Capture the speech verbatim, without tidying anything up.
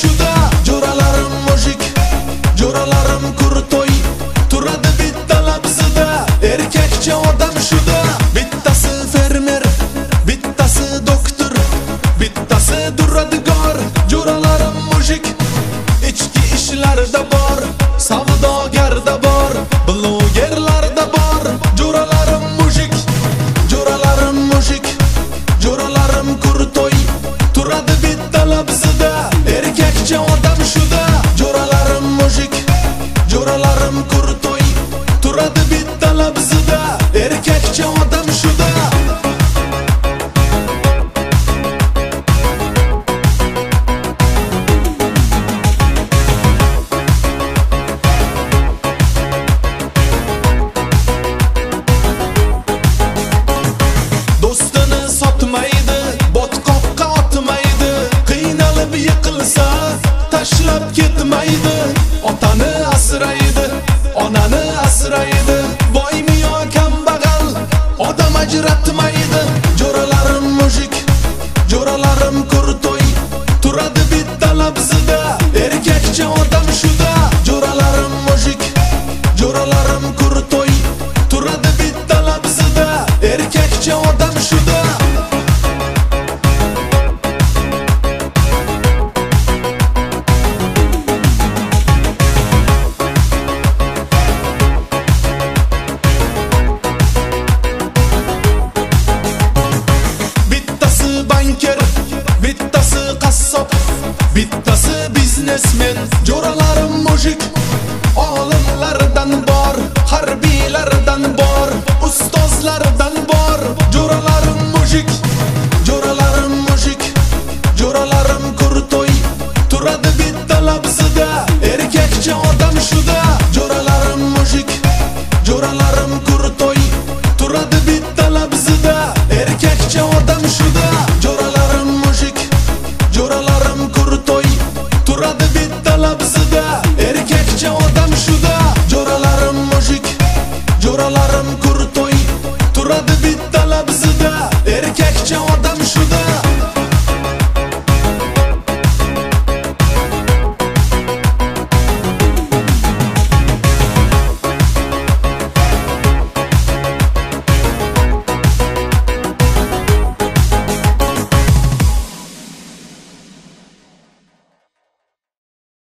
shuda. Jo'ralarim mujik, jo'ralarim kurtoy, turadi bitta labzida. Erkakcha odam shuda. Bittasi fermer, bittasi doktor, bittasi duradigar. Jo'ralarim mujik, ichki ishlarda bor, savdogarda bor, blogerlarda bor. Jo'ralarim mujik, jo'ralarim mujik, jo'ralarim kurtoy, turadi bitta labzida. Erkakcha odam shuda. Jo'ralarim mujik, jo'ralarim kurtoy, turadi bitta labzida. Erkakcha odam shuda. Do'stini sotmaydi, botqoqqa otmaydi, qiynalib yiqilsa tashlab ketmaydi. Otani asraydi, onani asraydi, boymi yo kambag'al odam ajratmaydi. Jo'ralarim mujik, jo'ralarim kurtoy, turadi bitta labzida. Erkakcha odam shuda. Jo'ralarim mujik, jo'ralarim kurtoy, turadi bitta labzida. Erkakcha odam shuda. Bittasi banker, bittasi qassob, bittasi biznesmen. Jo'ralarim mujik, olimlardan bor, harbiylardan bor, ustozlardan bor. Jo'ralarim mujik, jo'ralarim mujik, jo'ralarim kurtoy, turadi bitta labzida. Erkakcha odam